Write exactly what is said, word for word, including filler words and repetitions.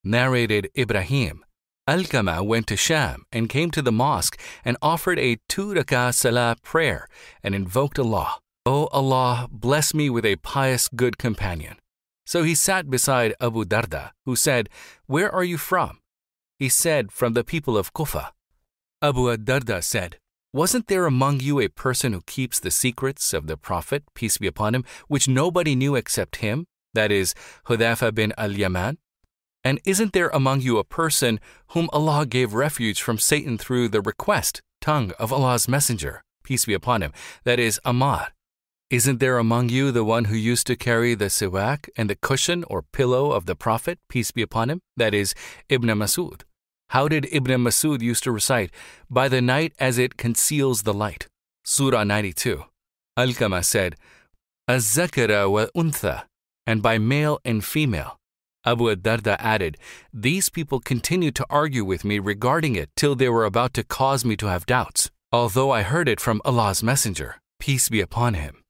Narrated Ibrahim, Alqamah went to Sham and came to the mosque and offered a two-rakah salah prayer and invoked Allah. O Allah, bless me with a pious good companion. So he sat beside Abu Darda, who said, Where are you from? He said, From the people of Kufa. Abu Darda said, Wasn't there among you a person who keeps the secrets of the Prophet, peace be upon him, which nobody knew except him, that is, Hudhaifa bin al-Yaman? And isn't there among you a person whom Allah gave refuge from Satan through the request, tongue of Allah's Messenger, peace be upon him, that is, Ammar? Isn't there among you the one who used to carry the siwak and the cushion or pillow of the Prophet, peace be upon him, that is, Ibn Masud? How did Ibn Masud used to recite, By the night as it conceals the light? Surah ninety-two. Alqamah said, Az-zakara wa untha, and by male and female. Abu Darda added, These people continued to argue with me regarding it till they were about to cause me to have doubts, although I heard it from Allah's Messenger, peace be upon him.